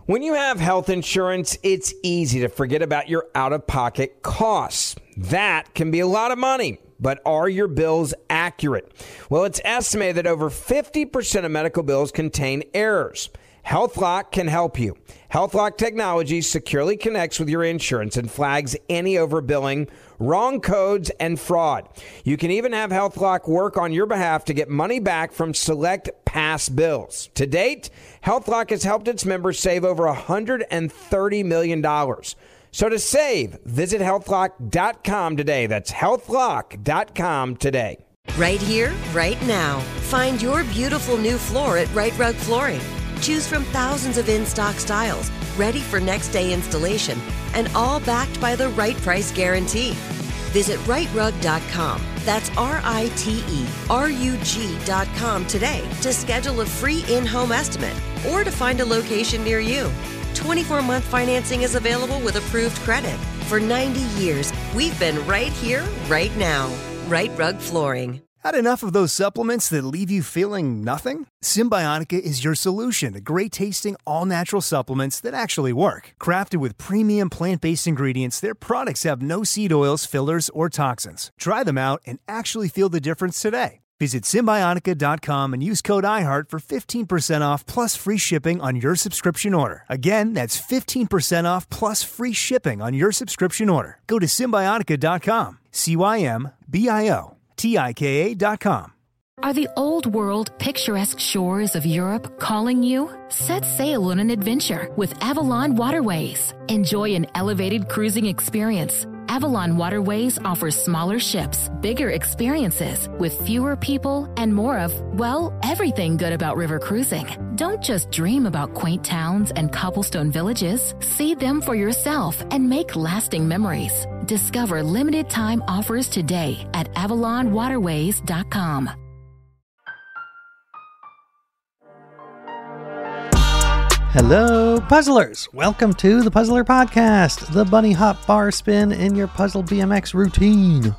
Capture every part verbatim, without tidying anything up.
When you have health insurance, it's easy to forget about your out-of-pocket costs. That can be a lot of money, but are your bills accurate? Well, it's estimated that over fifty percent of medical bills contain errors. HealthLock can help you. HealthLock technology securely connects with your insurance and flags any overbilling, wrong codes, and fraud. You can even have HealthLock work on your behalf to get money back from select past bills. To date, HealthLock has helped its members save over one hundred thirty million dollars. So to save, visit health lock dot com today. That's health lock dot com today. Right here, right now. Find your beautiful new floor at Right Rug Flooring. Choose from thousands of in-stock styles, ready for next day installation, and all backed by the right price guarantee. Visit right rug dot com. That's R I T E R U G dot com today to schedule a free in-home estimate or to find a location near you. twenty-four month financing is available with approved credit. For ninety years, we've been right here, right now. Right Rug Flooring. Had enough of those supplements that leave you feeling nothing? Symbiotica is your solution to great-tasting, all-natural supplements that actually work. Crafted with premium plant-based ingredients, their products have no seed oils, fillers, or toxins. Try them out and actually feel the difference today. Visit Symbiotica dot com and use code iHeart for fifteen percent off plus free shipping on your subscription order. Again, that's fifteen percent off plus free shipping on your subscription order. Go to Symbiotica dot com. C Y M B I O T I K A dot com. Are the old world picturesque shores of Europe calling you? Set sail on an adventure with Avalon Waterways. Enjoy an elevated cruising experience. Avalon Waterways offers smaller ships, bigger experiences, with fewer people and more of, well, everything good about river cruising. Don't just dream about quaint towns and cobblestone villages. See them for yourself and make lasting memories. Discover limited time offers today at avalon waterways dot com. Hello, puzzlers! Welcome to the Puzzler Podcast, the bunny hop bar spin in your puzzle B M X routine.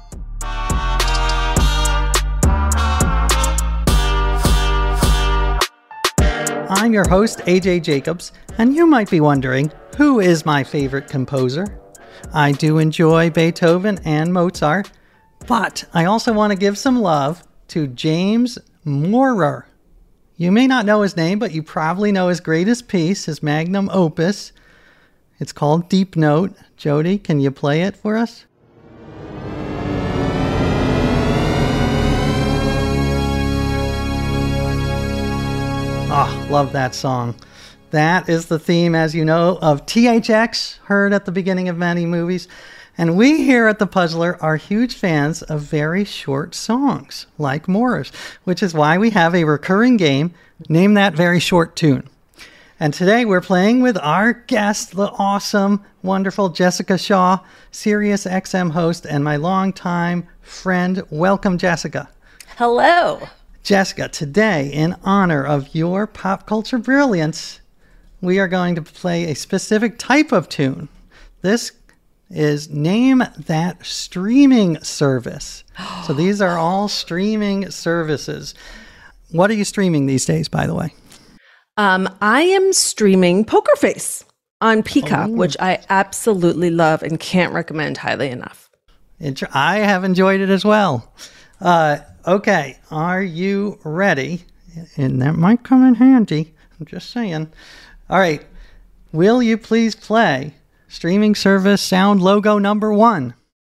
I'm your host, A J Jacobs, and you might be wondering, who is my favorite composer? I do enjoy Beethoven and Mozart, but I also want to give some love to James Maurer. You may not know his name, but you probably know his greatest piece, his magnum opus. It's called Deep Note. Jody, can you play it for us? Oh, love that song. That is the theme, as you know, of T H X, heard at the beginning of many movies. And we here at The Puzzler are huge fans of very short songs, like Maurer's, which is why we have a recurring game, Name That Very Short Tune. And today we're playing with our guest, the awesome, wonderful Jessica Shaw, Sirius X M host, and my longtime friend. Welcome, Jessica. Hello. Jessica, today, in honor of your pop culture brilliance, we are going to play a specific type of tune. This is Name That Streaming Service. So these are all streaming services. What are you streaming these days, by the way? Um, I am streaming Poker Face on Peacock, oh. which I absolutely love and can't recommend highly enough. I have enjoyed it as well. Uh, okay, are you ready? And that might come in handy. I'm just saying. All right, will you please play streaming service sound logo number one?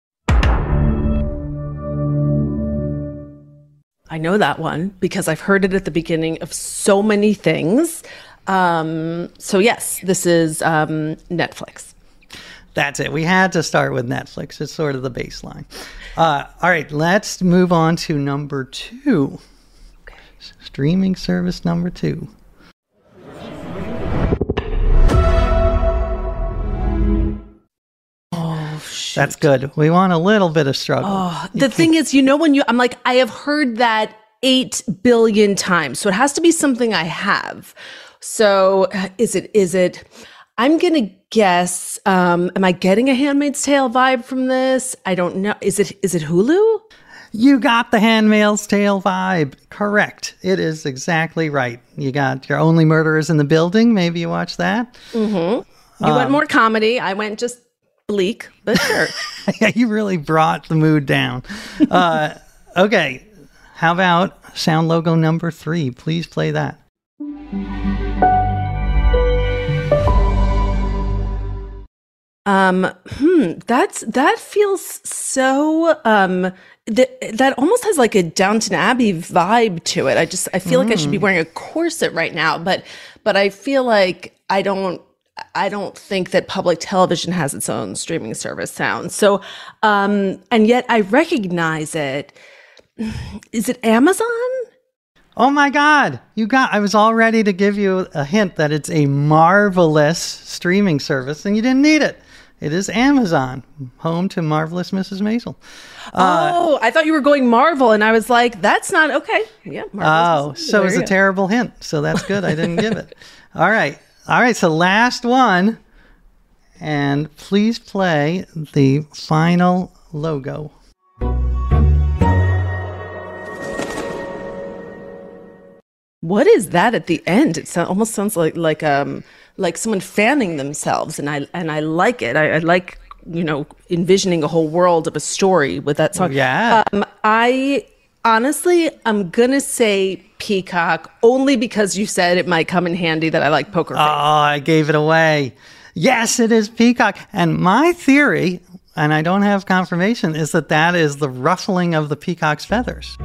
I know that one because I've heard it at the beginning of so many things. Um, so yes, this is um, Netflix. That's it. We had to start with Netflix. It's sort of the baseline. Uh, all right, let's move on to number two. Okay. Streaming service number two. Shoot. That's good. We want a little bit of struggle. Oh, the thing is, you know, when you, I'm like, I have heard that eight billion times. So it has to be something I have. So is it, is it, I'm going to guess, um, am I getting a Handmaid's Tale vibe from this? I don't know. Is it, is it Hulu? You got the Handmaid's Tale vibe. Correct. It is exactly right. You got Your Only Murderers in the Building. Maybe you watch that. Mm-hmm. You um, went more comedy. I went just bleak, but sure. Yeah, you really brought the mood down. Uh, okay. How about sound logo number three? Please play that. Um, hmm, that's, that feels so, um, th- that almost has like a Downton Abbey vibe to it. I just, I feel mm. like I should be wearing a corset right now, but, but I feel like I don't, I don't think that public television has its own streaming service sound. So, um, and yet I recognize it. Is it Amazon? Oh my God, you got, I was all ready to give you a hint that it's a marvelous streaming service and you didn't need it. It is Amazon, home to Marvelous Missus Maisel. Uh, oh, I thought you were going Marvel, and I was like, that's not, okay. Yeah, Marvelous Oh, so it was a terrible hint. So that's good. I didn't give it. All right. All right, so last one. And please play the final logo. What is that at the end? It so, almost sounds like like um like someone fanning themselves, and I and I like it. I, I like you know envisioning a whole world of a story with that song. Yeah. Um, I honestly, I'm gonna say Peacock only because you said it might come in handy that I like Poker Face. Oh, I gave it away. Yes, it is Peacock. And my theory, and I don't have confirmation, is that that is the ruffling of the peacock's feathers.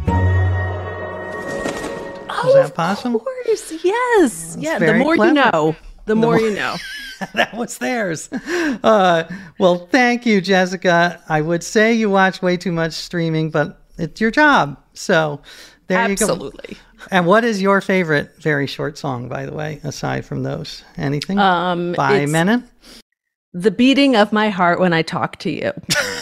Is that possible? Of course, yes. Yeah, the more clever. you know, the, the more, more you know. That was theirs. Uh, well, thank you, Jessica. I would say you watch way too much streaming, but it's your job. So there Absolutely. you go. Absolutely. And what is your favorite very short song, by the way, aside from those? Anything? Um, By Menon? The Beating of My Heart When I Talk to You.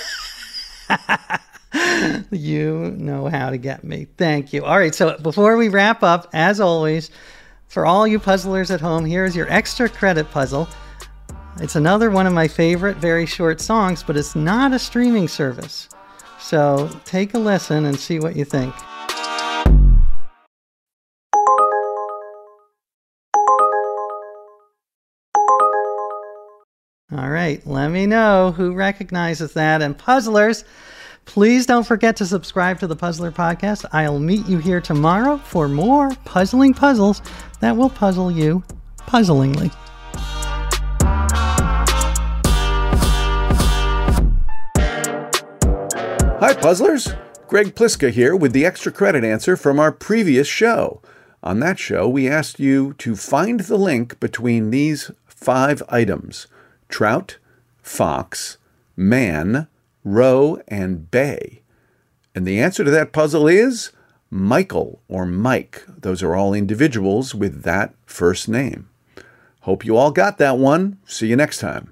You know how to get me. Thank you. All right, so before we wrap up, as always, for all you puzzlers at home, here's your extra credit puzzle. It's another one of my favorite very short songs, but it's not a streaming service. So take a listen and see what you think. All right, let me know who recognizes that. And puzzlers, please don't forget to subscribe to the Puzzler Podcast. I'll meet you here tomorrow for more puzzling puzzles that will puzzle you puzzlingly. Hi, puzzlers. Greg Pliska here with the extra credit answer from our previous show. On that show, we asked you to find the link between these five items: trout, fox, man, roe, and bay. And the answer to that puzzle is Michael or Mike. Those are all individuals with that first name. Hope you all got that one. See you next time.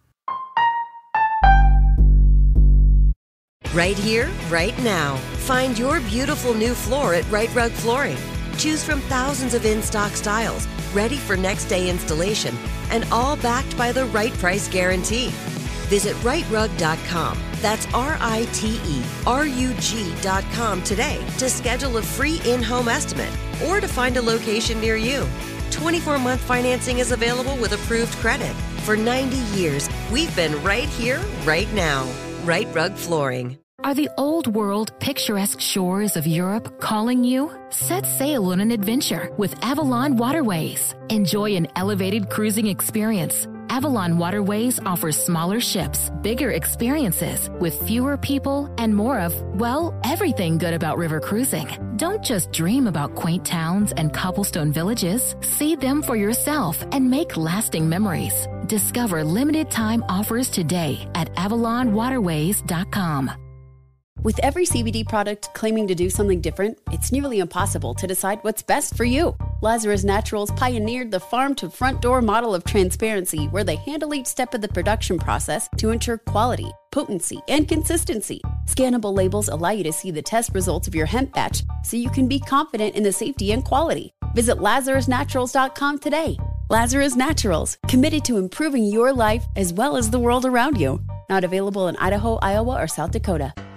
Right here, right now. Find your beautiful new floor at Right Rug Flooring. Choose from thousands of in-stock styles, ready for next day installation, and all backed by the right price guarantee. Visit right rug dot com. That's R I T E R U G dot com today to schedule a free in-home estimate or to find a location near you. twenty-four month financing is available with approved credit. For ninety years, we've been right here, right now. Right Rug Flooring. Are the old world picturesque shores of Europe calling you? Set sail on an adventure with Avalon Waterways. Enjoy an elevated cruising experience. Avalon Waterways offers smaller ships, bigger experiences, with fewer people and more of, well, everything good about river cruising. Don't just dream about quaint towns and cobblestone villages. See them for yourself and make lasting memories. Discover limited time offers today at avalon waterways dot com. With every C B D product claiming to do something different, it's nearly impossible to decide what's best for you. Lazarus Naturals pioneered the farm-to-front-door model of transparency, where they handle each step of the production process to ensure quality, potency, and consistency. Scannable labels allow you to see the test results of your hemp batch, so you can be confident in the safety and quality. Visit lazarus naturals dot com today. Lazarus Naturals, committed to improving your life as well as the world around you. Not available in Idaho, Iowa, or South Dakota.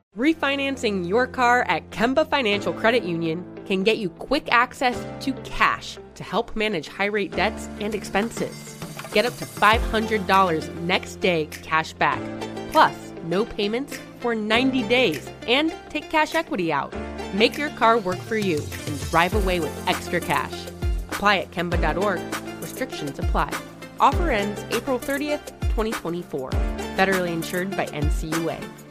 Refinancing your car at Kemba Financial Credit Union can get you quick access to cash to help manage high-rate debts and expenses. Get up to five hundred dollars next day cash back, plus no payments for ninety days, and take cash equity out. Make your car work for you and drive away with extra cash. Apply at Kemba dot org. Restrictions apply. Offer ends April thirtieth, twenty twenty-four. Federally insured by N C U A.